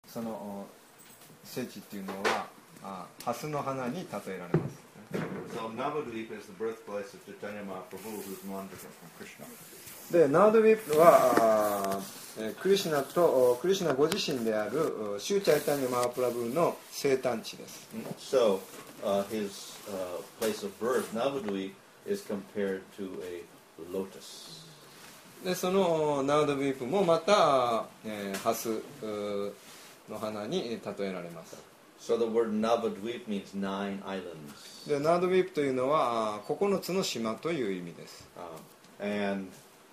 その聖地っていうのは蓮の花に例えられます。 So Navadvip is the birthplace of Chaitanya Mahaprabhu, who's mantra from Krishna. でナードウィープはクリシュナご自身であるシューチャイタニャマハプラブの生誕地です。 So his place of birth, Navadvip, is compared to a lotus. でそのナードウィープもまた蓮の花に例えられます。 So the word Navadvip means 9 islands. でナードウィープというのは9つの島という意味です。 And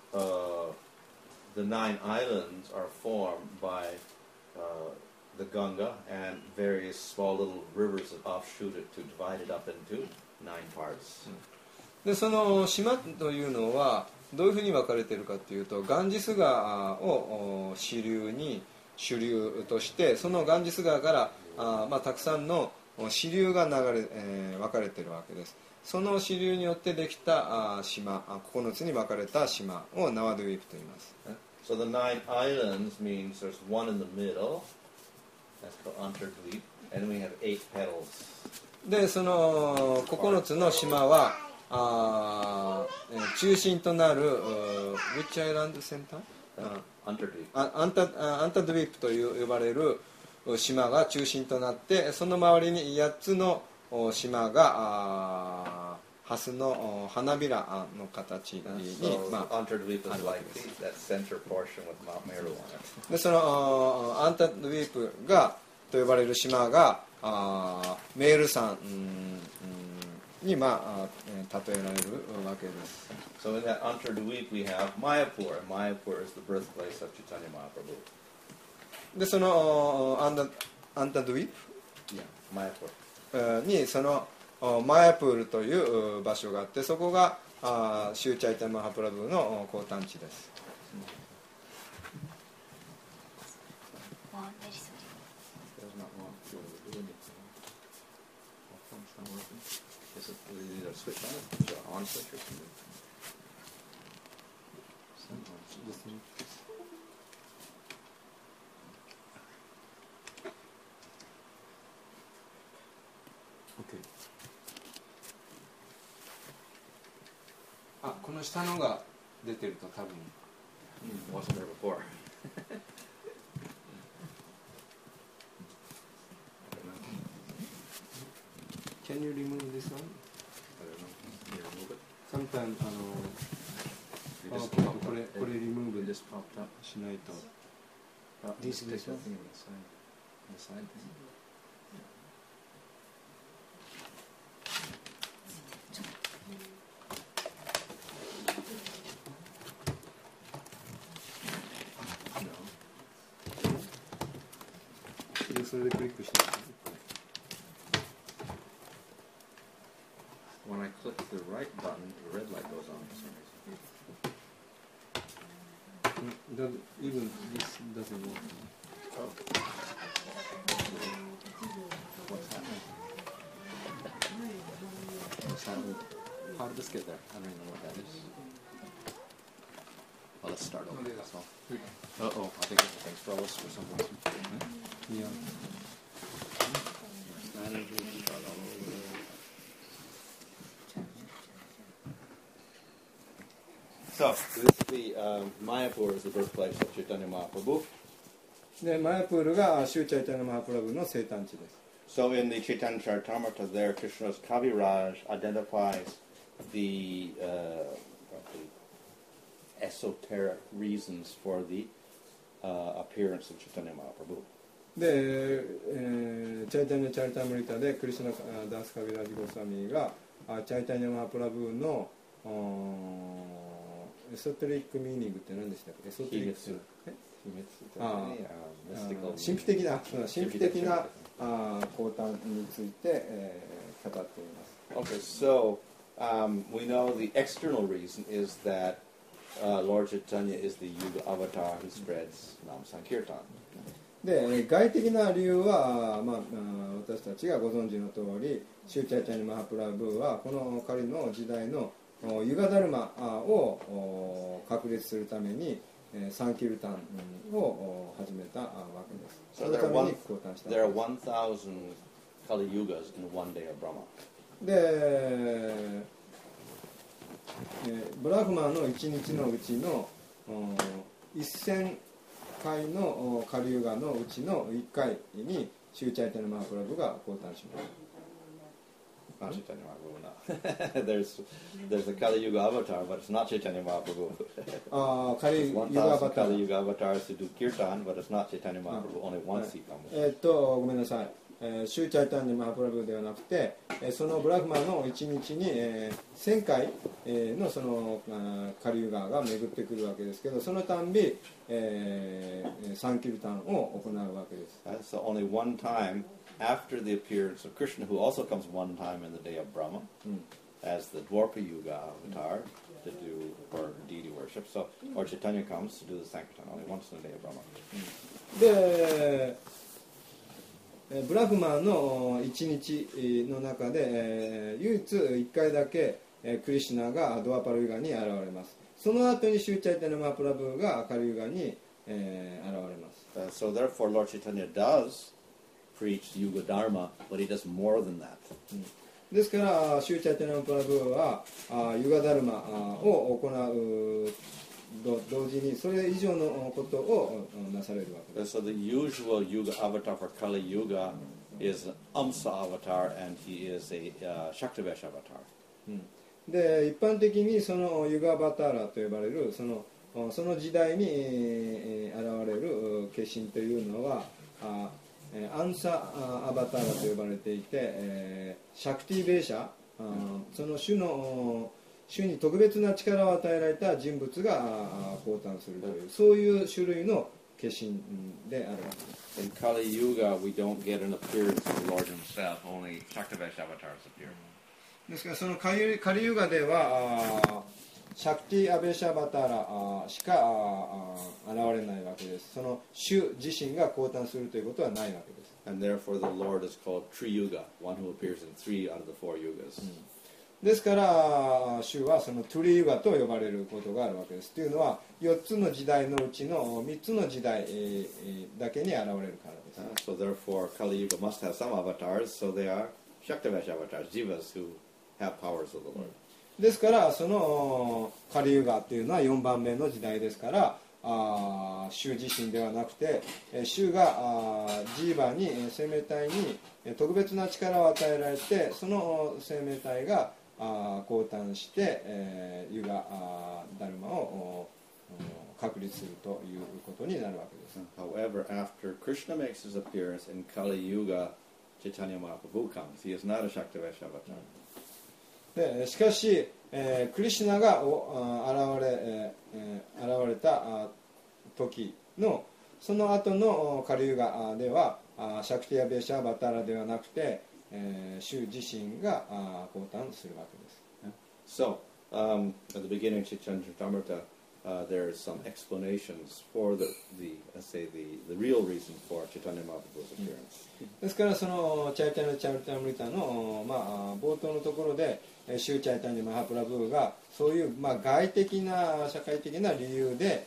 the 9 islands are formed by the Ganga and various small little rivers that offshoot it to divide it up into 9 parts. でその島というのはどういうふうに分かれているかというと、ガンジス川を主流として、そのガンジス川からたくさんの支流が分かれているわけです。その支流によってできた島、9つに分かれた島をナワドウィープと言います。 So the 9 islands means there's one in the middle, that's called Antardvip, and we have 8 petals. でその9つの島は中心となるWhich Island Center? アンタドゥイープと呼ばれる島が中心となって、その周りに8つの島が蓮の花びらの形に、でそのアンタドゥイープがと呼ばれる島がメール山に例えられるわけです。 So in that Antardvip we have Mayapur, and Mayapur is the birthplace of Chaitanya Mahaprabhu. でそのアンタドゥイ Yeah, Mayapur. にそのマヤプールという場所があって、そこがシューチャイタマハプラブの降誕地です。この下のが出てると多分。 Wasn't there before. Can you remove this one? I don't know. Can you remove it? Sometimesこれremove just popped up. しないと。 This is the thing on the side. The それでクリックして。 When I click the right button, the red light goes on for some reason. Even this doesn't work. Oh. What's happening? How did this get there? I don't even know what that is. Well, let's start over. That's all. Uh-oh, I think everything's froze for some reason. Yeah. So, this is the Mayapur is the birthplace of Chaitanya Mahaprabhu. でマヤプールがシューチャイタニャマハプラブの生誕地です。 So in the Chaitanya Charitamrita there, Krishna's Kaviraj identifies the esoteric reasons for the appearance of Chaitanya Mahaprabhu. で、チャイタニャチャリタムリタでクリシュナダースカビラジゴスワミがチャイタニャマハプラブのエソテリックミーニングって何でしたっけ？エソテリック神秘的な降誕について、語っています。 Okay, so we know the external reason is that Lord Chaitanya is the Yuga avatar who spreads Nam Sankirtan. で外的な理由は、私たちがご存知の通り、シューチャイタニャマハプラブはこの彼の時代のユガダルマを確立するためにサンキルタンを始めたわけです。 So そのために降誕した。 there are 1,000 Kali Yugas in one day of Brahma. で、ブラフマンの1日のうちの1000回のカリユガのうちの1回にシューチャイタニャマハプラブが降誕します。 Not Chaitanya Mahaprabhu, no. there's the Kali Yuga avatar, but it's not Chaitanya Mahaprabhu. カリユ There's ガアバ 1,000 タ Kali ー、 Yuga avatars to do kirtan, but it's not Chaitanya Mahaprabhu. Only once he comes. ごめんなさい、シューチャイタニャマハプラブではなくて、そのブラフマンの1日に、1000回、のそのカリユガが巡ってくるわけですけど、そのたんび、サンキルタンを行うわけです。 So only one time after the appearance of Krishna, who also comes one time in the day of Brahma, as the Dwarpa Yuga avatar to do for deity worship. So, or Chaitanya comes to do the Sankirtan only once in the day of Brahma. で、ブラフマンの1日の中で、唯一1回だけ、クリシュナがドワパルユガに現れます。その後にシューチャイタニャマハプラブがカリユガに、現れます。 So therefore, Lord Chaitanya does preach Yuga Dharma, but he does more than that. ですからシューチャイタニャマハプラブはユガダルマを行う同時にそれ以上のことをなされるわけです。 So the usual Yuga avatar for Kali Yuga is an Amsa avatar, and he is a Shaktivesh avatar. で一般的にそのユガバターラと呼ばれるその時代に現れる化身というのはアンサアバターラと呼ばれていて、シャクティベーシャ、その主に特別な力を与えられた人物が降誕するというそういう種類の化身であるわけです。 In Kali Yuga, we don't get an appearance of the Lord himself, only Shaktivesh avatars appear. ですからそのカリユガではシャクティ・アベシャバターラしか現れないわけです。その主自身が降誕するということはないわけです。 And therefore the Lord is called Tri Yuga, one who appears in 3 out of the 4 yugas. ですから主はそのトゥリユガと呼ばれることがあるわけです。というのは4つの時代のうちの3つの時代だけに現れるからです。 So therefore Kali Yuga must have some avatars, so they are Shaktivesh avatars, jivas who have powers of the Lord. ですからそのカリユガというのは4番目の時代ですから主自身ではなくて主がジーバに生命体に特別な力を与えられてその生命体が降誕してユガダルマを確立するということになるわけです。 However, after Krishna makes his appearance in Kali Yuga, Chaitanya Mahaprabhu comes. He is not a Shaktivesh avatar. でしかし、クリシュナが現れた時のその後のカリユガではシャクティア・ベーシャ・バタラではなくて、主自身が降誕するわけです。 So, at the beginning of Chaitanya Charitamrita, there are some explanations for the real reason for Chaitanya Mahaprabhu's appearance. ですからそのチャイタニャ・チャリタムリタの、冒頭のところでシューチャイタニャ・マハプラブがそういう、外的な社会的な理由で、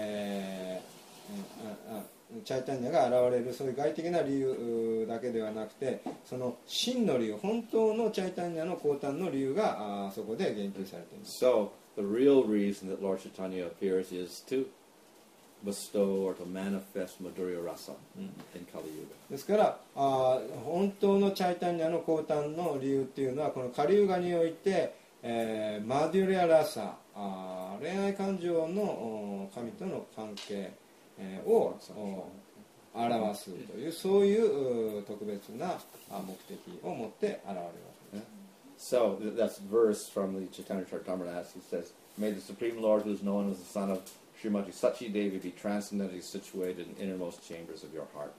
チャイタニャが現れるそういう外的な理由だけではなくてその真の理由本当のチャイタニャの降誕の理由がそこで言及されています。 So, the real reason that Lord Chaitanya appears is to bestow or to manifest Madhurya Rasa in Kali Yuga. ですから本当のチャイタニャの降誕の理由っていうのはこのカリユガにおいて、マデュリアラサ恋愛感情の神との関係を表すというそういう特別な目的を持って現れるわけです。 So, that's verse from the Chaitanya Charitamrita. He says, May the Supreme Lord, who is known as the son of Srimati Sachi Devi, be transcendently situated in innermost chambers of your heart.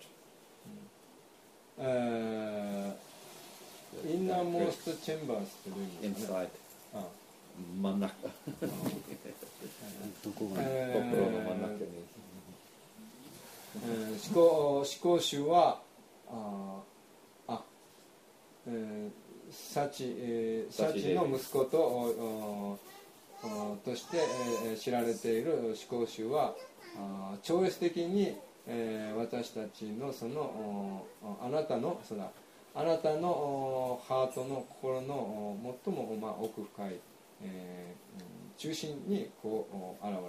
Innermost chambers ってどういう意味ですかね。 Inside. Manaka. 心の真ん中に。 思考集はサチの息子として知られている思考集は超越的に、私たちのそのあなたのハートの心の最も、奥深い、中心にこう現れる。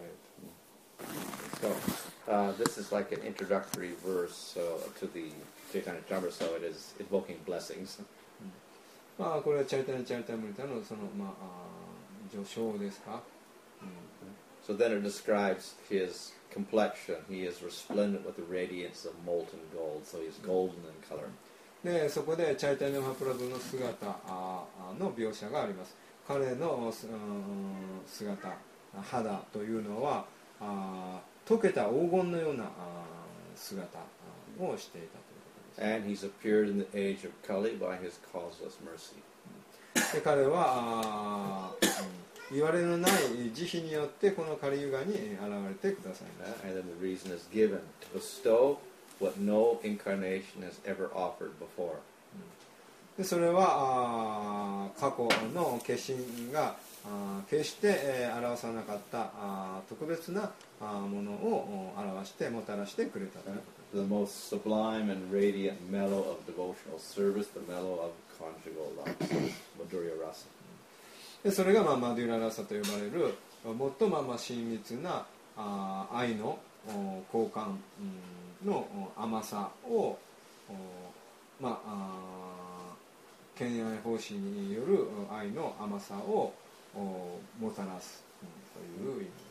So this is like an introductory verse to the Chaitanya Charitamrita, so it is invoking blessings. これはチャリタニャ・チャリタムリタのその序章ですか。 So then it describes his complexion. He is resplendent with the radiance of molten gold, so he's golden in color. でそこでチャイタニャ・マハプラブの姿の描写があります。彼の姿、肌というのは溶けた黄金のような姿をしていたということです。 And he's appeared in the age of Kali by his causeless mercy. で彼は言われのない慈悲によってこのカリユガに現れてくださいました。 And then the reason is given to bestow what no incarnation has ever offered before. でそれは過去の化身が決して表さなかった特別なものを表してもたらしてくれたということです。 The most sublime and radiant mellow of devotional service, the mellow of conjugal love, Madhurya Rasa. でそれがマデュララサと呼ばれる最も親密な愛の交換の甘さを敬愛奉仕による愛の甘さをもたらすという意味です。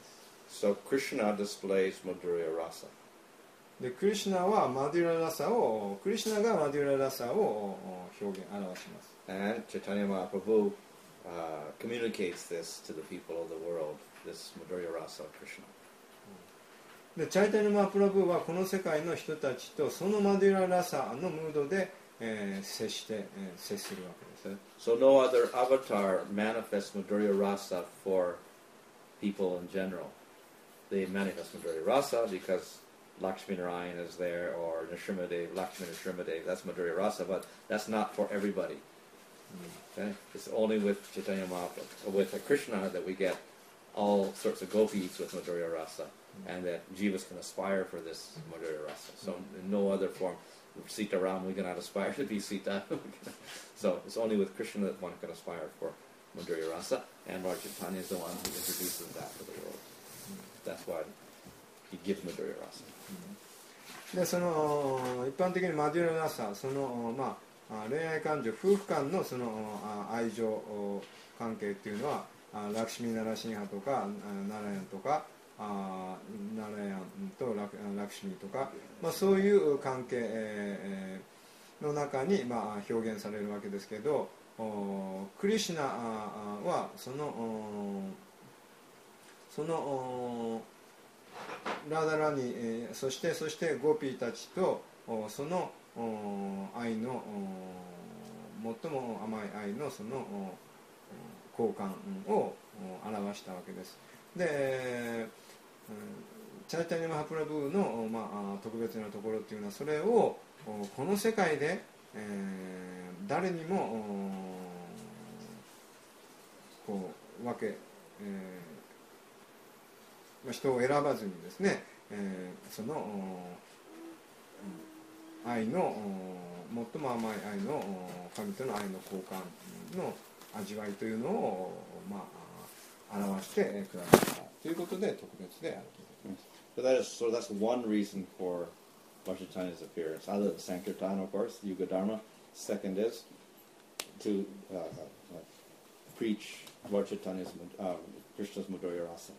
So Krishna displays Madhurya Rasa. でクリシュナはマデュララサをクリシュナがマデュララサを表します。 And Chaitanya Mahaprabhu communicates this to the people of the world, this Madhurya Rasa of Krishna. でチャイタニャ・マハプラブはこの世界の人たちとそのマデュララサのムードで、接するわけです。 So no other avatar manifests Madhurya Rasa for people in general. They manifest Madhurya Rasa because Lakshmi Narayan is there, or Nrsimhadev, Lakshmi Nrsimhadev, that's Madhurya Rasa, but that's not for everybody. Okay? It's only with Chaitanya Mahaprabhu, with Krishna, that we get all sorts of gopis with Madhurya Rasa, and that jivas can aspire for this Madhurya Rasa. So in no other form, Sita Ram, we cannot aspire to be Sita. So it's only with Krishna that one can aspire for Madhurya Rasa, and Lord Chaitanya is the one who introduces that to the world. That's why he gives Madhurya Rasa. でその一般的にマデュララサその恋愛感情夫婦間のその愛情関係っていうのはラクシミナラシンハとかナラヤンとかナラヤンとラクシミとか、そういう関係の中に表現されるわけですけど、クリシュナはそのラダラニ、そしてゴピーたちとその愛の最も甘い愛のその交換を表したわけです。でチャイタニャ・マハプラブの、特別なところっていうのはそれをこの世界で、誰にもこう分け、人を選ばずにですね、その愛の最も甘い愛の神との愛の交換の味わいというのを、表してくださったということで特別であるということです。 So that's one reason for Lord Chaitanya's appearance. Other than Sankirtan, of course, Yuga Dharma. Second is to preach Lord Chaitanya's Krishna's Madhurya Rasa.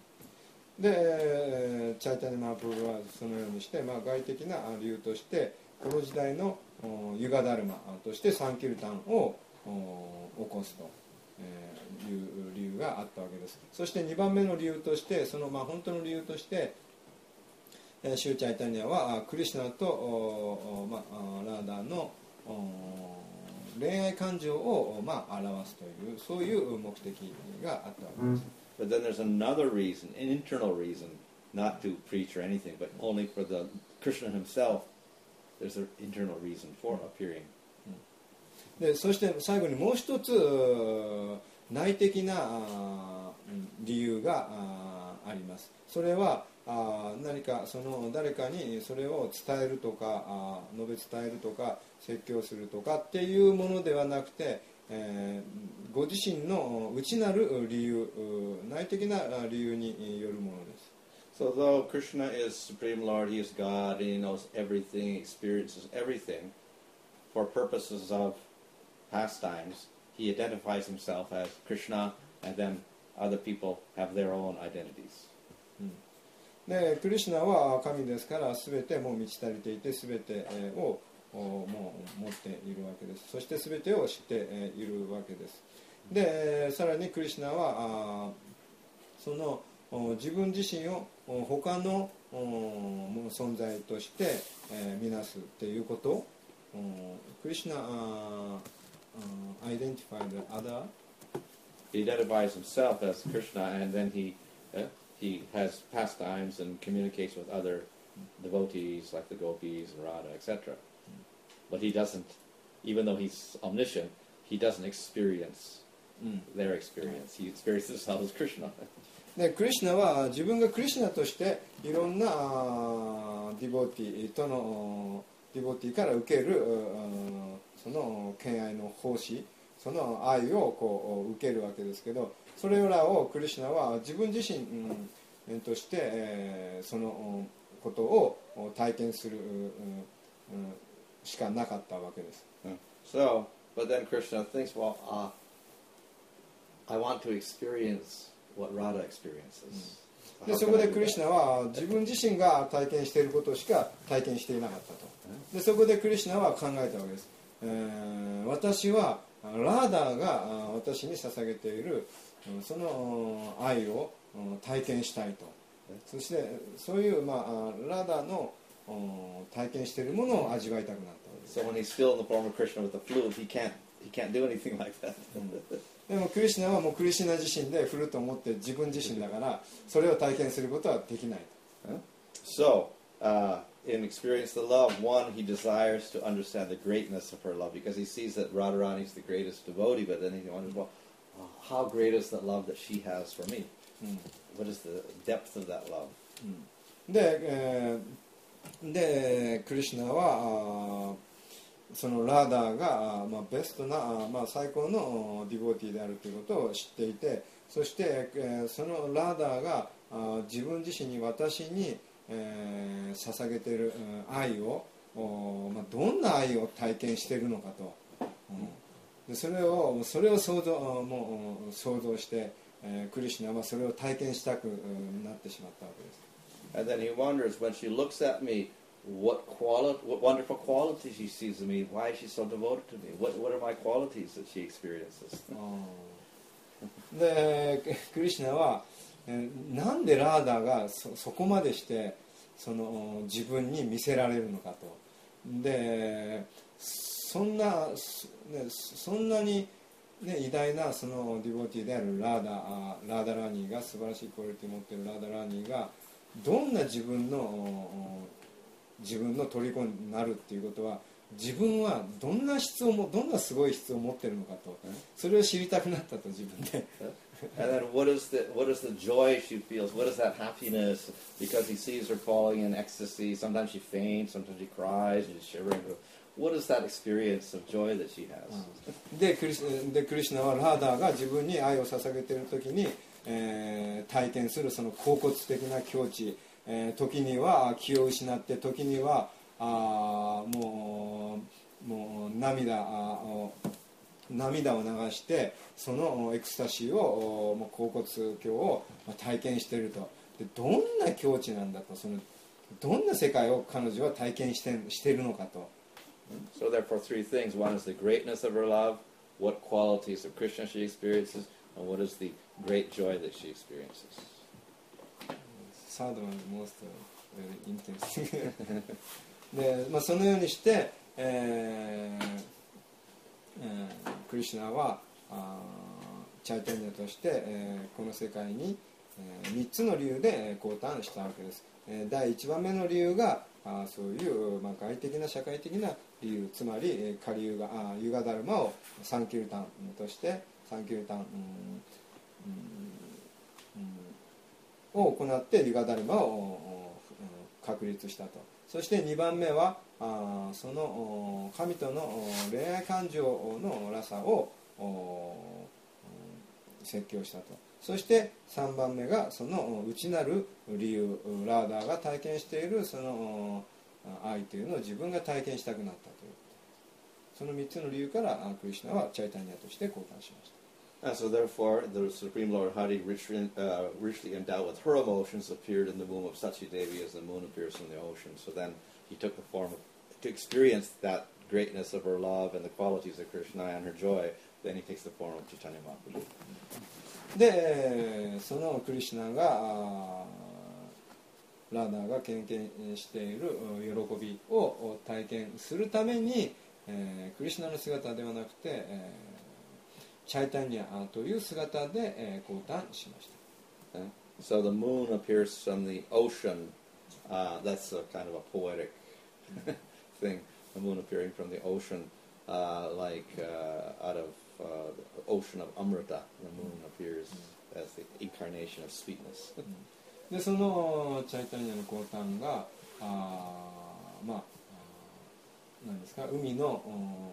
でチャイタニャ・マハプラブはそのようにして、外的な理由としてこの時代のユガダルマとしてサンキルタンを起こすという理由があったわけです。そして2番目の理由としてその本当の理由としてシューチャイタニャはクリシュナとラーダーの恋愛感情を表すというそういう目的があったわけです。 But then there's another reason, an internal reason, not to preach or anything, but only for the Krishna himself. There's an internal reason for appearing. でそして最後にもう一つ内的な理由があります。それは何かその誰かにそれを伝えるとか述べ伝えるとか説教するとかっていうものではなくて、ご自身の内なる理由、内的な理由によるものです。 So though Krishna is Supreme Lord, he is God, and he knows everything, experiences everything, for purposes of pastimes, he identifies himself as Krishna, and then other people have their own identities. でクリシュナは神ですから全てもう満ち足りていて全てをもう持っているわけです。そして全てを知っているわけです。でさらにクリシュナはその自分自身を他の存在として見なすっていうことをクリシュナidentified other. He identifies himself as Krishna, and then he has pastimes and communicates with other devotees like the gopis and Radha, etc. But he doesn't, even though he's omniscient, he doesn't experience their experience. He experiences himself as Krishna. でクリシュナは自分がクリシュナとしていろんなディボティから受けるその敬愛の奉仕、その愛をこう受けるわけですけど、それらをクリシュナは自分自身として、そのことを体験するしかなかったわけです。 So, but then Krishna thinks, well, I want to experience.What Radha experiences. でそこでクリシュナは自分自身が体験していることしか体験していなかったと。でそこでクリシュナは考えたわけです。私はラーダーが私に捧げているその愛を体験したいと。そしてそういう、ラーダーの体験しているものを味わいたくなったわけです。 So when he's still in the form of Krishna with the flute, he can't do anything like that. でもクリシュナはもうクリシュナ自身でフルートを持って自分自身だからそれを体験することはできない。 So, in Experience the Love, one, he desires to understand the greatness of her love because he sees that Radharani is the greatest devotee, but then he wonders, well, how great is that love that she has for me? What is the depth of that love? でクリシュナはそのラーダーが、ベストな、最高のディボティであるということを知っていて、そして、そのラーダーが自分自身に私に、捧げている愛を、どんな愛を体験しているのかと、でそれを想像して、クリシュナはそれを体験したくなってしまったわけです。 And then he wonders, when she looks at me,What wonderful qualities she sees in me. Why is she so devoted to me? What are my qualities that she experiences? でクリシュナはなんでラーダーがそこまでしてその自分に見せられるのかと。でそんなに、偉大なそのディボティであるラーダラーニーが素晴らしいクオリティを持っているラーダラーニーがどんな自分の虜になるっていうことは自分はどんなすごい質を持ってるのかと、それを知りたくなったと自分で。 And then what is the joy she feels? What is that happiness? Because he sees her falling in ecstasy. Sometimes she faints, sometimes she cries, and she's shivering. What is that experience of joy that she has? でクリシュナはラーダーが自分に愛を捧げている時に、体験するその恍惚的な境地、時には気を失って時にはもう涙を流してそのエクスタシーを恍惚境を体験していると。でどんな境地なんだと、どんな世界を彼女は体験しているのかと。 So therefore three things. One is the greatness of her love, what qualities of Krishna she experiences, and what is the great joy that she experiences. Third one most very intense. で、そのようにして、クリシュナはチャイタニアとして、この世界に、3つの理由で降誕したわけです。第1番目の理由がそういう、外的な社会的な理由、つまりカリユガダルマをサンキルタンとしてサンキルタン、 を行ってリガダルマを確立したと。そして2番目はその神との恋愛感情のラサを説教したと。そして3番目がその内なる理由、ラーダーが体験しているその愛というのを自分が体験したくなったという。その3つの理由からクリシュナはチャイタニアとして降誕しました。 And so therefore, the Supreme Lord Hari, richly endowed with her emotions, appeared in the womb of Sachi Devi as the moon appears in the ocean. So then he took the form to experience that greatness of her love and the qualities of Krishna and her joy. Then he takes the form of Chaitanya Mahaprabhu. で、そのクリシュナがラーダーが経験している喜びを体験するために、クリシュナの姿ではなくて、チャイタニアという姿で降誕しました。 So the moon appears from the ocean. That's a kind of a poetic thing. The moon appearing from the ocean, like out of the ocean of Amrita. The moon appears as the incarnation of sweetness. で、そのチャイタニアの降誕が何ですか、海の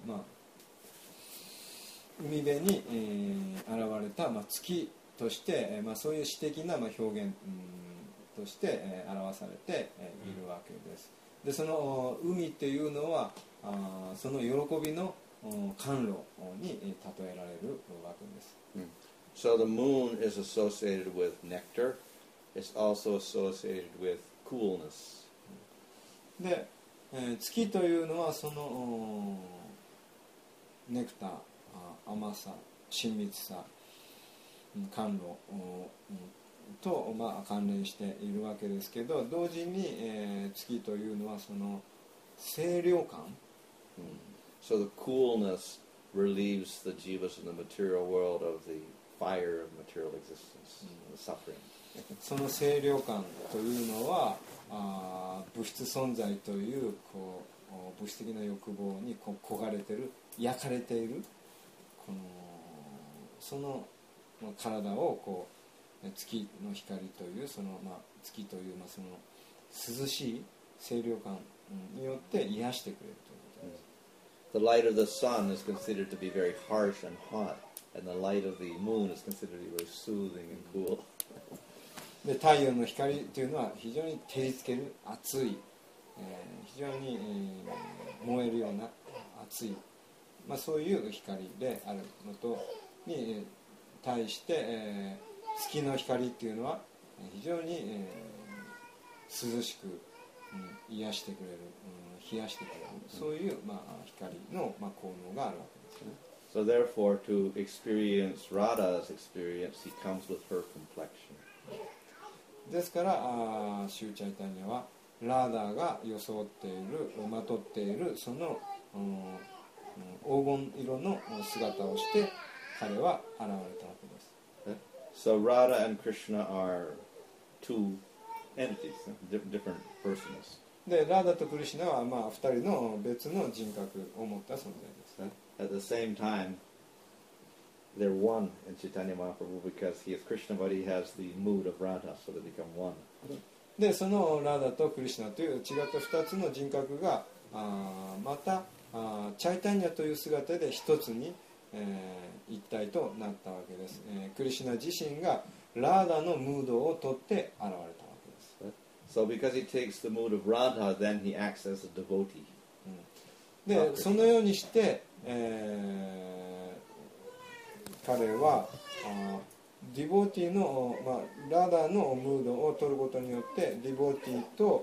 海辺に、現れた、月として、そういう詩的な、表現、として、表されて、いるわけです。で、その海っていうのはその喜びの甘露に例えられるわけです。 So the moon is associated with nectar. It's also associated with coolness. で、月というのはそのネクター、甘さ、親密さ、甘露と関連しているわけですけど、同時に、月というのはその清涼感。 So the coolness relieves the jivas in the material world of the fire of material existence, the suffering. その清涼感というのは物質存在という物質的な欲望に焦がれている、焼かれているその体を月の光というその、月というその涼しい清涼感によって癒してくれるということです。 The light of the sun is considered to be very harsh and hot, and the light of the moon is considered to be very soothing and cool. で、太陽の光というのは非常に照りつける熱い、非常に、燃えるような熱い、そういう光であるのとに対して、月の光っていうのは非常に、涼しく、癒してくれる、冷やしてくれる、そういう、光の、効能があるわけですね。 So therefore, to experience Radha's experience, he comes with her complexion. ですからシューチャイタニアはラーダーが装っている、まとっているその、黄金色の姿をして彼は現れたわけです。 So Radha and Krishna are two entities, different persons. で、ラーダとクリシュナは2人の別の人格を持った存在です。 At the same time, they're one in Chaitanya Mahaprabhu because he is Krishna, but he has the mood of Radha, so they become one. で、そのラーダとクリシュナという違った2つの人格がまたチャイタニアという姿で一つに、一体となったわけです。クリシュナ自身がラーダのムードをとって現れたわけです。 So because he takes the mood of Radha, then he acts as a devotee. で、そのようにして、彼はディボーティーの、ラダのムードを取ることによってディボーティーと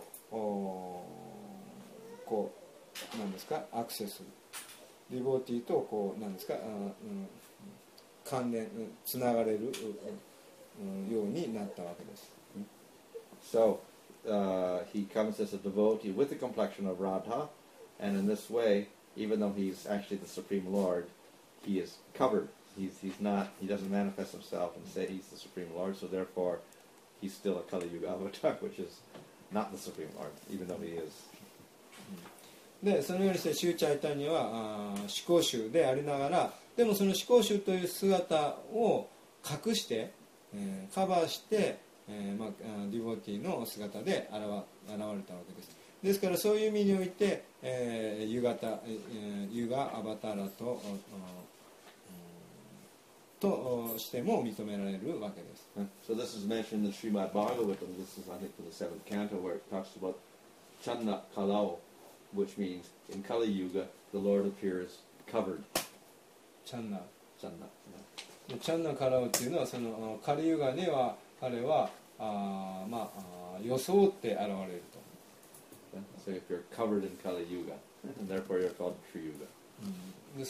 何ですか、アクセス、ディボーティーと何ですか、関連、つながれるようになったわけです。 So he comes as a devotee with the complexion of Radha, and in this way, even though he's actually the Supreme Lord, he is covered. He's not. He doesn't manifest himself and say he's the Supreme Lord. So therefore, he's still a Kali Yuga avatar, which is not the Supreme Lord, even though he is. で、そのようにしてシューチャイタニアは思考集でありながら、でもその思考集という姿を隠して、カバーして、 ディボティの姿で現れたわけです。ですからそういう意味において、ユガアバターラとしても認められるわけです。 So this is mentioned in the Srimad Bhagavatam. This is, I think, from the 7th canto, where it talks about Channa Kalau, which means in Kali Yuga the Lord appears covered. チャンナ Channa. チャンナカラウっていうのはそのカリユガには彼は装って現れると。 So if you're covered in Kali Yuga, and therefore you're called Sri Yuga. で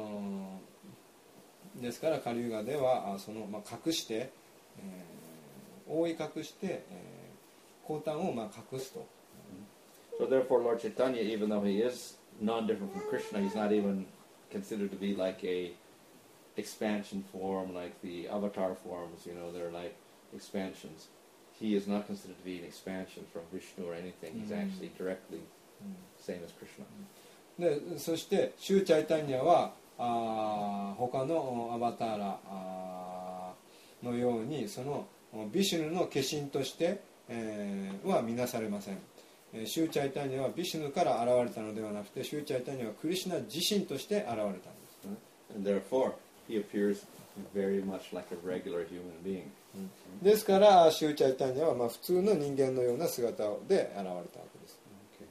ですからカリユガでは隠して、覆い隠して、降誕を隠すと。 So therefore Lord Chaitanya, even though he is non-different from Krishna, he's not even considered to be like a expansion form like the avatar forms, they're like expansions. He is not considered to be an expansion from Vishnu or anything. He's actually directly same as Krishna. でそしてシューチャイタニアは他のアバターラのようにそのビシュヌの化身として、は見なされません。シューチャイタニアはビシュヌから現れたのではなくて、シューチャイタニアはクリシュナ自身として現れたんです。 And therefore, he appears very much like a regular human being. ですからシューチャイタニアは普通の人間のような姿で現れたわけです。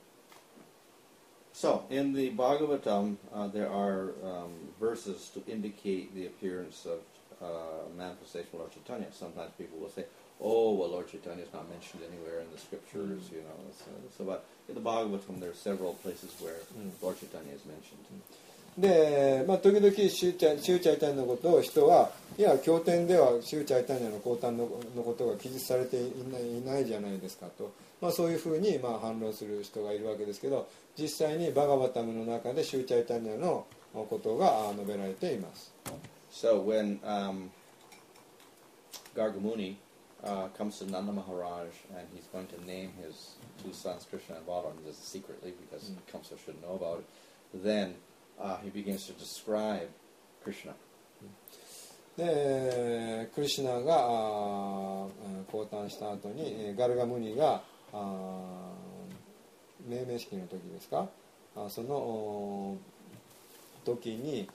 So, in the Bhagavatam, there are verses to indicate the appearance of manifestation of Lord Chaitanya. Sometimes people will say, "Oh, well, Lord Chaitanya is not mentioned anywhere in the scriptures." So, but in the Bhagavatam, there are several places where Lord Chaitanya is mentioned. で時々シューチャイタニアのことを人はいや経典ではシューチャイタニアの降誕のことが記述されていないじゃないですかと、そういうふうに反論する人がいるわけですけど、実際にバガバタムの中でシューチャイタニアのことが述べられています。 So when Gargamuni comes to Nanda Maharaj and he's going to name his two sons Krishna and Balaram, he does it secretly because Kamsa shouldn't know about it, then he begins to describe Krishna. でクリシュナが降誕した後にガルガムニが命名式の時ですか、その時に、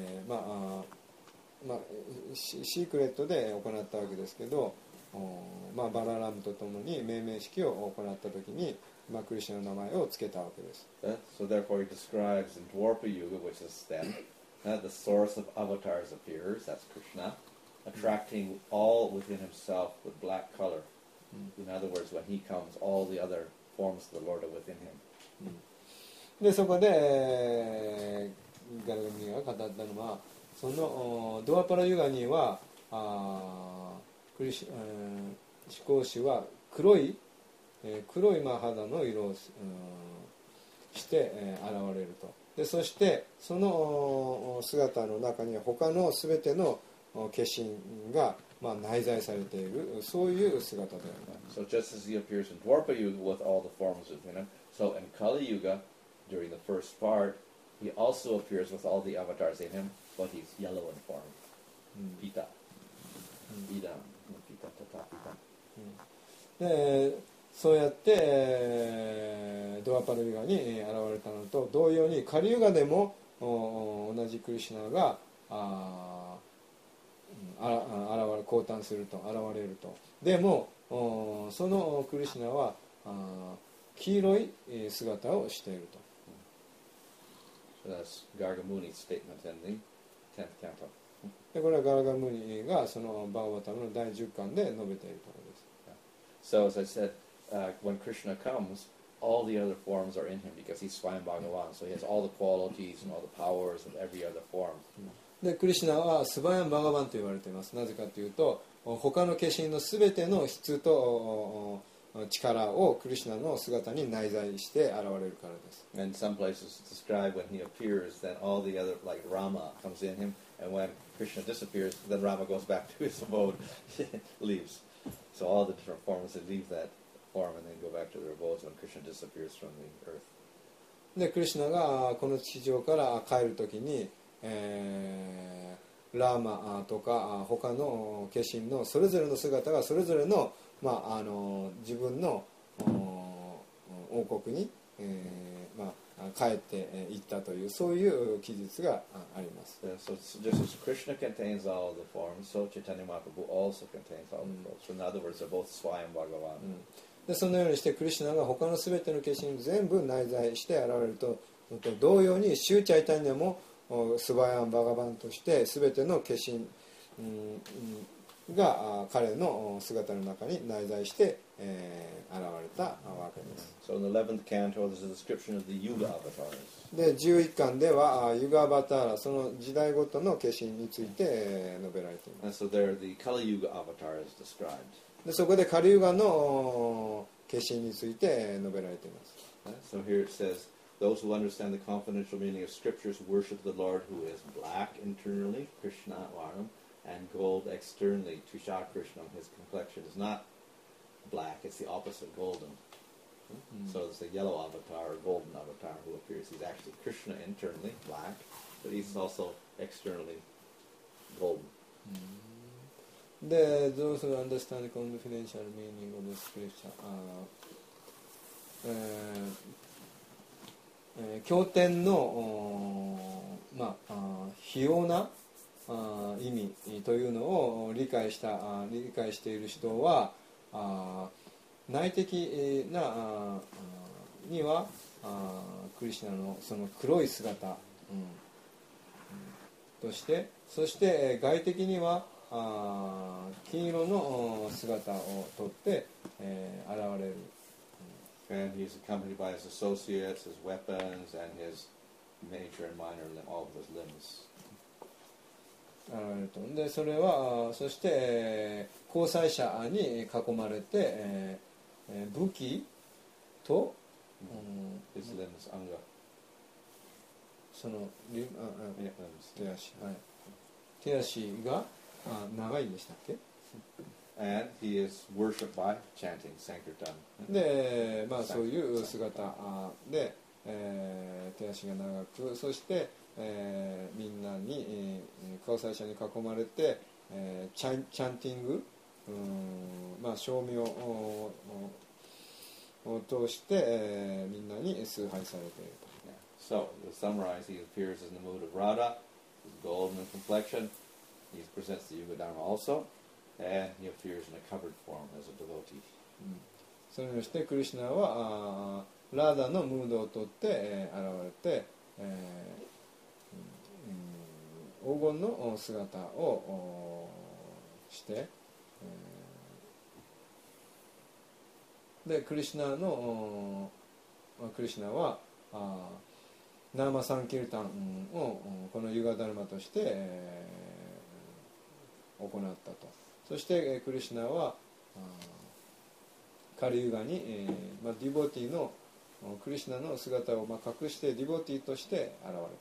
シークレットで行ったわけですけど、バララムとともに命名式を行った時に、クリシュナの名前を付けたわけです。 So therefore he describes in Dwarpa Yuga, which is then the source of avatars appears, that's Krishna, attracting all within himself with black color. In other words, when he comes, all the other forms of the Lord are within him. でそこでガルガミが語ったのは、そのドアパラユガにはシコーシは黒い肌の色をして、現れると。でそしてその姿の中には他の全ての化身が内在されている、そういう姿である。 So just as he appears in Dwarpa Yuga with all the forms within him, so in Kali Yuga, during the first part, he also appears with all the avatars in him, but he's yellow in form. Pita. Pita. Pita, tata, pita. でそうやって、ドアパラユガに現れたのと同様にカリユガでも同じクリシュナが降誕すると、現れると。でもそのクリシュナは黄色い姿をしていると。 So that's Gargamuni's statement in the 10th canto. でこれはガルガムニがそのバーバタムの第10巻で述べているところです。 So as I said, when Krishna comes, all the other forms are in him because he's Swayam Bhagavan. So he has all the qualities and all the powers of every other form. でクリシュナはスバヤンバガバンと言われています。なぜかというと、他の化身のすべての質と力をクリシュナの姿に内在して現れるからです。 And some places describe when he appears, then all the other, like Rama, comes in him, and when Krishna disappears, then Rama goes back to his abode, leaves. So all the different forms, they leave that form and then go back to their abodes when Krishna disappears from the earth. でクリシュナがこの地上から帰るときに、ラーマとか他の化身のそれぞれの姿がそれぞれの自分の王国に、帰っていったというそういう記述があります。 So just as Krishna contains all the forms, so Chaitanya Mahaprabhu also contains all the forms. So in other words, they're both Swayam Bhagavan. でそのようにしてクリシュナが他のすべての化身に全部内在して現れると同様にシューチャイタニャもスバヤンバガバンとしてすべての化身が彼の姿の中に内在して現れたわけです。 So in the 11th canto, there's a description of the Yuga avatars. で11巻ではユガアバターラその時代ごとの化身について述べられています。 And so there, the Kali Yuga avatar is described. でそこでカリユガの化身について述べられています。 So here it says, those who understand the confidential meaning of scriptures worship the Lord who is black internally, Krishna Varam, and gold externally, Tusha Krishnam. His complexion is not black, it's the opposite, golden. So it's the yellow avatar or golden avatar who appears. He's actually Krishna internally, black, but he's also externally golden. で、those who understand the confidential meaning of the scripture 経典の非要な意味というのを理解している人は内的なにはクリシュナのその黒い姿、としてそして外的には金色の姿をとって現れる。 And he's accompanied by his associates, his weapons, and his major and minor all of his limbs. でそれはそして交際者に囲まれて武器と、 his limbs, anga. その手足、はい、手足が長いんでしたっけ ？And he is worshipped by chanting Sankirtan. で、そういう姿で、手足が長くそして、みんなに、交際者に囲まれて、チャンティング、称名を通して、みんなに崇拝されていると。 So, to summarize, he appears in the mood of Radha, he's golden in complexion, he presents the Yuga Dharma also, and he appears in a covered form as a devotee. それにしてクリシュナはラーダのムードをとって、現れて、黄金の姿をして、でクリシュナはナーマサンキルタンをこのユガダルマとして、行ったと。そしてクリシュナはカリユガに、ディボティのクリシュナの姿を隠してディボティとして現れた。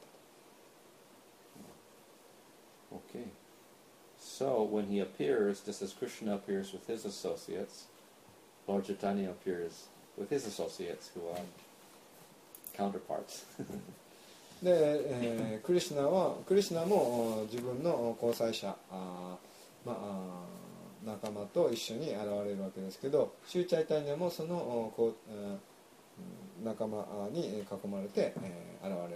Okay. So when he appears, just as Krishna appears with his associates, Lord Chaitanya appears with his associates who are counterparts. で、クリシュナも自分の交際者仲間と一緒に現れるわけですけど、シューチャイタニャもその仲間に囲まれて現れるわけです。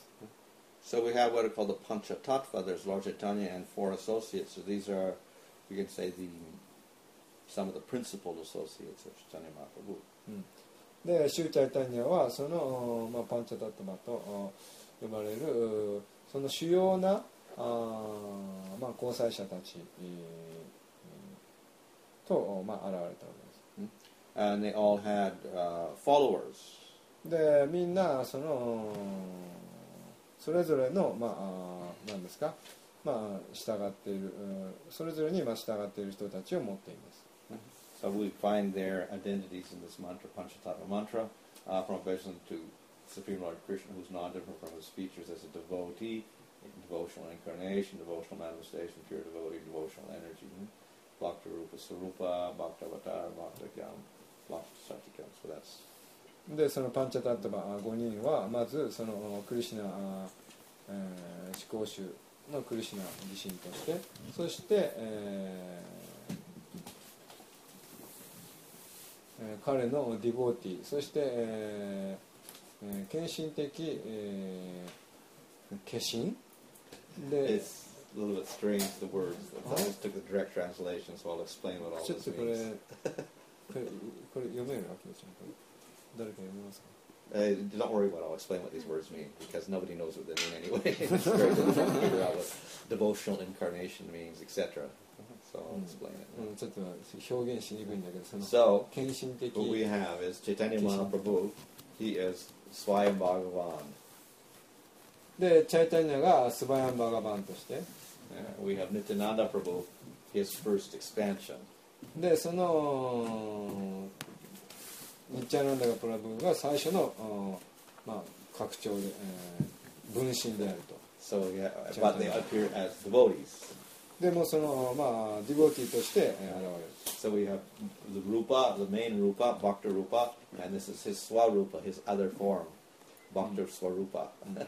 So we have what are called the Panchatattva. There's Lord Chaitanya and 4 associates. So these are, we can say, some of the principal associates of Chaitanya Mahaprabhu. で、シューチャイタニャはその、パンチャタッタマと呼ばれるその主要な交際者たちと、現れたわけです。 And they all had followers. で、みんなそれぞれの何ですか、従っている、それぞれに従っている人たちを持っています。 So we find their identities in this mantra, Panchatattva mantra, from obeisance to Supreme Lord Krishna, who's not different from his features as a devotee, devotional incarnation, devotional manifestation, pure devotee, devotional energy. Bhakta Rupa Sarupa, Bhakta Avatar, Bhakta Gyam, Bhakta Satyakam. So that's. で、そのパンチャタッタバ5人はまずそのクリシュナ、思考集のクリシュナ自身として、そして、 彼のディボーティー、そして、献身的、化身で、 It's a little bit strange, the words. I just took the direct translation, so I'll explain what all ちょっ this とこれ means. これ読めるわけでしょ。誰か読めますか？ Don't worry about it, I'll explain what these words mean, because nobody knows what they mean anyway. It's very difficult to figure out what devotional incarnation means, etc. So I'll explain it. ちょっと表現しにくいんだけど、その So, 献身的 what we have is Chaitanya Mahaprabhu, he is Swayam Bhagavan. で、チャイタニャがスバヤンバガバンとして、 We have Nityananda Prabhu, his first expansion. で、そのニッチャーナンダガプラブが最初の、まあ、拡張で、分身であると。 So, yeah, but they appear as devotees. でもその、まあ、ディボーティーとして、現れる。 So we have the Rupa, the main Rupa, Bhakta Rupa, and this is his Swarupa, his other form, Bhakta Swarupa.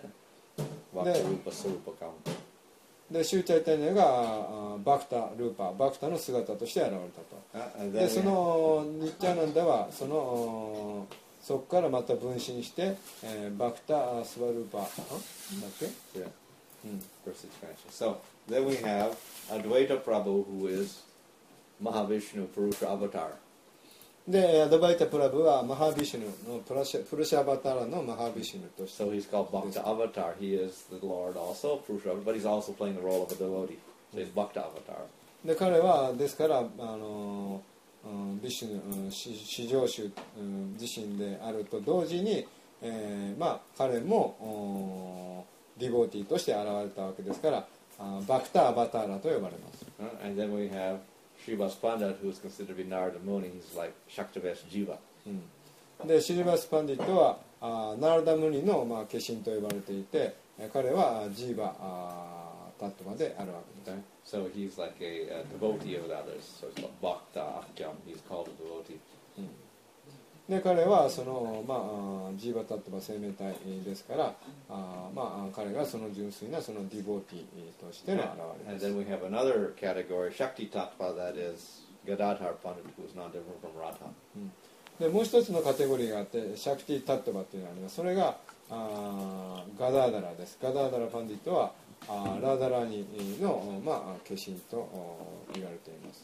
Bhakta Rupa Swarupa Kam. で、シューチャイタニャがバクタルーパー、バクタの姿として現れたと。 And で、 then そ we have, のニッチャーナンダはそこからまた分身して、バクタスバルーパーだっけ？ yeah, first expansion. So then we have Advaita Prabhu, who is Mahavishnu Purusha Avatar. で、アドバイタプラブはマハビシュヌのプルシャアバタラのマハビシュヌとして、 So he's called Bhakta Avatar. He is the Lord also, Purusha Avatar, but he's also playing the role of a devotee. So he's Bhakta Avatar. で彼はですからビシュヌ至上主自身であると同時に、まあ彼もディボーティーとして現れたわけですから、バクタアバターラと呼ばれます。 And then we have Srivas Pandit, who is considered to be Narada Muni. He's like Shaktavesh Jiva. でシリバス・パンディットはナラダ・ムニの、まあ、化身と呼ばれていて、彼はジーバタットマであるわけです。 So he's like a devotee of the others. So it's called Bhakta Akyam. He's called a devotee. で彼はその、まあ、ジーバタットマ生命体ですからまあ、彼がその純粋なそのディボーティーとしての現れ And です。 then we have another category, Shakti Tattva, that is Gadadhar Pandit, who is not different from Radha. でもう一つのカテゴリーがあってシャクティタットバっていうのがあります。それがガダーダラです。ガダーダラパンディットはラーダラニの、まあ、化身と言われています。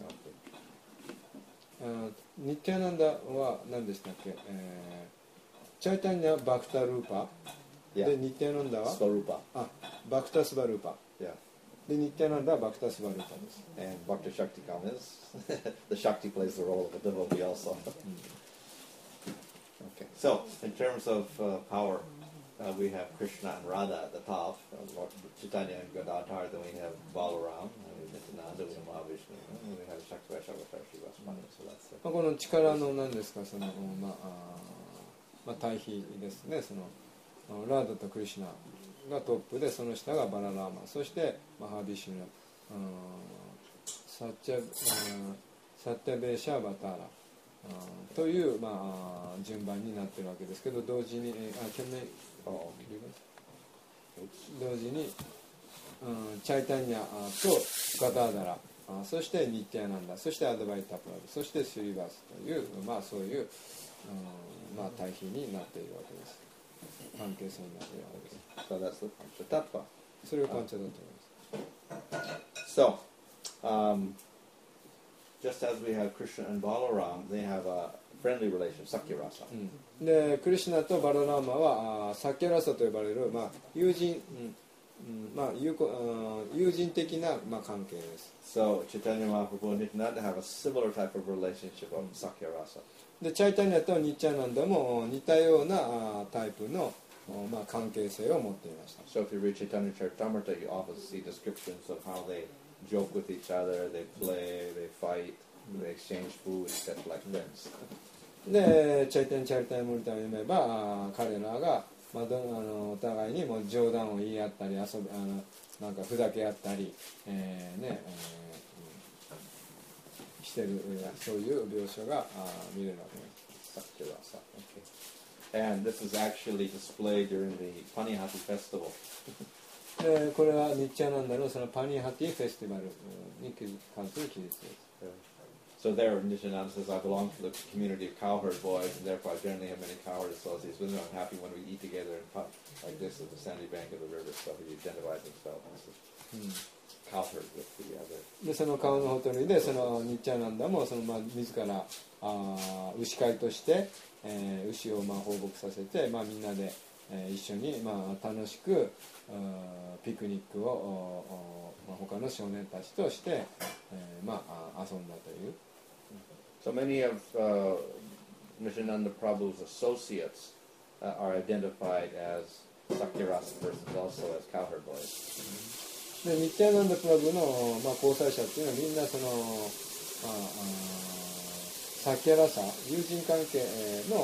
ニッティアナンダは何でしたっけ、チャイタニャバクタルーパ Yeah. でニッティアナンダは Svarupa. バクタスバルーパ Yeah. でニッティアナンダはバクタスバルーパです。 And Bhakta Shaktikam is the Shakti plays the role of a devotee also. Okay. So in terms of power, we have Krishna and Radha at the top, Lord Chaitanya and Gadadhar. Then we have Balaram, Nityananda, we have Mahavishnu, and we have Shaktivesh Avatar Srivas Pandit. So that's the この力の何ですかその、まあ、対比ですね。そのラーダとクリシュナがトップでその下がバララーマ、そしてマハビシュヌ、サッチャベーシャバターラという、まあ、順番になっているわけですけど、同時に同時に、チャイタニャとガダーダラ、そしてニッティアナンダ、そしてアドバイタプラブ、そしてスリバースという、まあ、そういう、まあ、対比になっているわけです。関係性になっているわけです。 So that's the Panchatattva. それがパンチャだと思います。 So, just as we have Krishna and Balaram, they have a friendly relation, Sakyarasa. でクリシュナとバララーマはサキャラサと呼ばれる、まあ、友人的な、まあ、関係です。 So, Chaitanya Mahaprabhu and Nityananda have a similar type of relationship of Sakyarasa. でチャイタニャとニッチャナンダも似たようなタイプの、まあ、関係性を持っていました。 So, if you read Chaitanya Charitamrita, you often see descriptions of how they joke with each other, they play, they fight, they exchange food, etc. like friends. でチャイタニャチャリタイムルタを読めば彼らが、まあ、お互いにも冗談を言い合ったりなんかふざけ合ったり、してるそういう描写が見れるわけです。 Sakyarasa. Okay. And this is actually displayed during the Panihati festival. でこれはニッチャナンダのそのパニハティフェスティバルに関する記述です。 So there, Nishananda says, I belong to the community of cowherd boys, and therefore I generally have many cowherd associates with them. I'm happy when we eat together in pub like this at the sandy bank of the river. So he identifies himself as a cowherd with the other. でその川のほとりでそのニッチャナンダもその自ら牛飼いとして、牛を放牧させて、みんなで、一緒に、楽しくピクニックを他の少年たちとして、遊んだという。 So many of Nishananda Prabhu's associates are identified as Sakyaras persons, also as cowherd boys. でニッチャナンダプラブの、交際者っていうのはみんなその、サキャラサ友人関係の、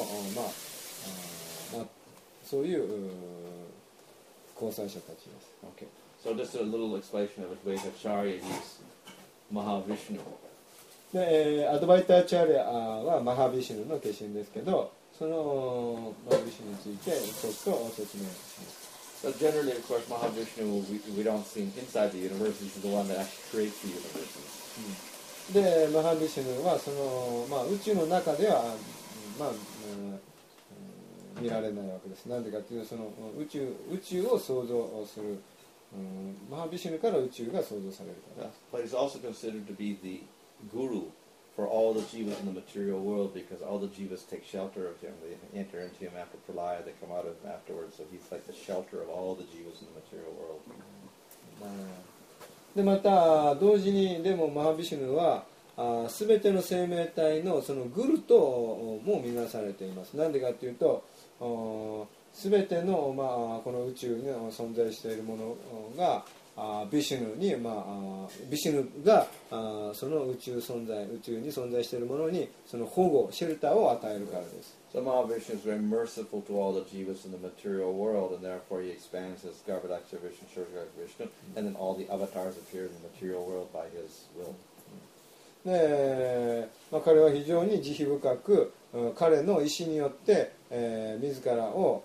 そういう交際者たちです。 Okay. So just a little explanation of Advaitacharya. He's Mahavishnu. でアドバイターチャーリアはマハビシュヌの化身ですけど、そのマハビシュヌについてちょっと説明します。 So generally, of course, Mahavishnu, we don't see him inside the universe. He's the one that actually creates the universe. で、マハビシュヌはその、宇宙の中では、見られないわけです。なんでかというと、その宇宙を創造する、マハビシュヌから宇宙が創造されるから。 But he's also considered to be the guru for all the jivas in the material world, because all the jivas take shelter of him. They enter into him after pralaya, they come out of him afterwards. So he's like the shelter of all the jivas in the material world. でまた同時にでもマハビシュヌは全ての生命体のそのグルとも見なされています。なんでかというと全ての、この宇宙に存在しているものがビシュヌに、ビシュヌがその宇宙に存在しているものにその保護シェルターを与えるからです。 So Mahavishnu is very merciful to all the jivas in the material world, and therefore he expands his Garbhadaksha Vishnu, Shurgak Vishnu, and then all the avatars appear in the material world by his will. で彼は非常に慈悲深く彼の意思によって、自らを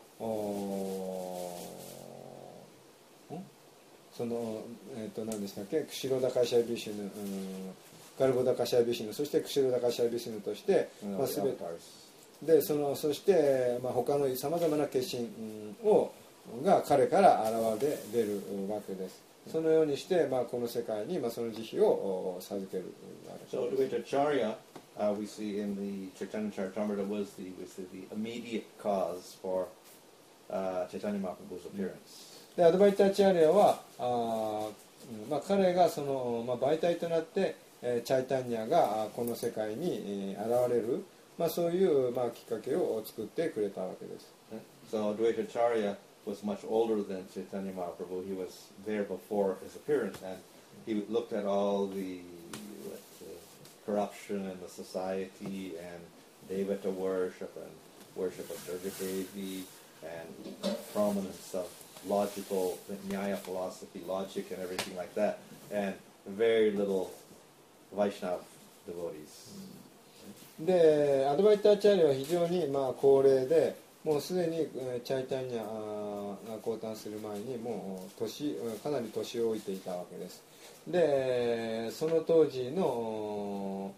その何でしたっけ、クシロダカシャビシュヌ、ガルゴダカシャビシュヌ、そしてクシロダカシャビシュヌとして、全てでそして、他のさまざまな化身が彼から現れ出るわけです。そのようにして、この世界に、その慈悲を授けるわけです。 So Advaitacharya, we see in the Chaitanya Charitamrita was the immediate cause for Chaitanya Mahaprabhu's appearance. でアドバイターチャーリアは彼がその、媒体となって、チャイタニアがこの世界に、現れる、そういう、きっかけを作ってくれたわけです。 So Advaitacharya was much older than Chaitanya Mahaprabhu. He was there before his appearance, and he looked at all the corruption in the society and Devata worship and worship of Durga Devi and prominence of logical Nyaya philosophy, logic and everything like that, and very little Vaishnava devotees. でアドバイターチャーリアは非常に高齢で、もうすでにチャイタニアが降誕する前にもうかなり年を置いていたわけです。でその当時の、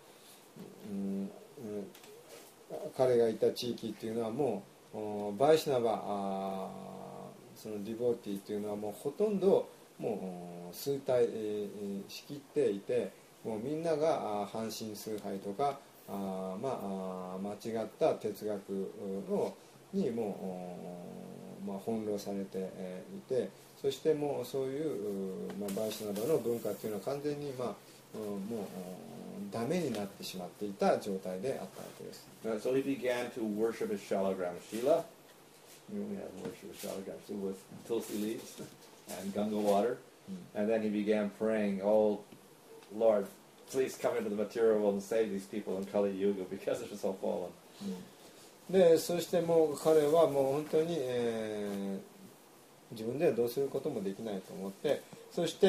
彼がいた地域っていうのはもうバイシナバそのディボーティーっていうのはもうほとんどもう衰退しきっていて、もうみんなが半身崇拝とか間違った哲学にも翻弄されていて、そしてもうそういうバイシナバの文化っていうのは完全にもうダメになってしまっていた状態であったわけです。 So he began to worship his Shalagram Shila. We have worship of Shalagram Shila with tulsi leaves and Ganga water, and then he began praying, "Oh Lord, please come into the material world and save these people in Kali Yuga because they're so fallen." でそしてもう彼はもう本当に、自分ではどうすることもできないと思って、そして、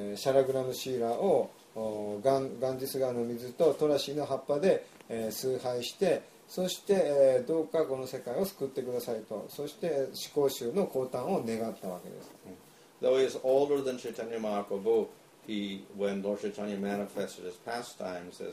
シャラグラムシーラをガンジス川の水とトラシの葉っぱで、崇拝して、そして、どうかこの世界を救ってくださいと、そして思考集の降誕を願ったわけです。 Though he is older than Chaitanya Mahaprabhu, when Lord Chaitanya manifested his pastimes as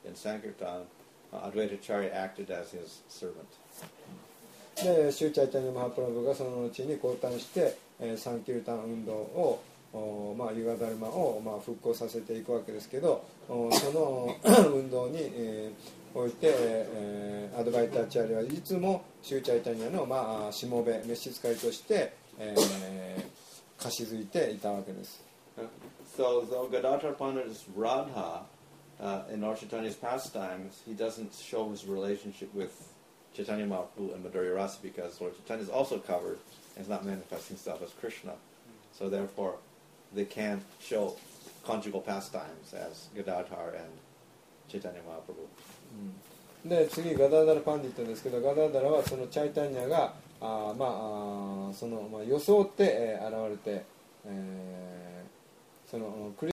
in Sankirtan, Advaita Acharya acted as his servant. でシューチャイタニャ・マハプラブがその後に降誕して、サンキルタン運動をユガダルマを復興させていくわけですけど、その運動に、おいて、アドバイターチャーリはいつもシューチャイタニャの、しもべ召使いとして、貸し付いていたわけです。 So though Gadadhar Pandit is Radha in Lord Chaitanya's pastimes, he doesn't show his relationship with Chaitanya Mahaprabhu and Madhurya Rasa because Lord Chaitanya is also covered and is not manifesting himself as Krishna. So therefore, they can't show conjugal pastimes as Gadadhar and Chaitanya Mahaprabhu. で次ガダーダラ・パンディットですけど、ガダーダラはそのチャイタニャがその、装って、現れて、そのクリ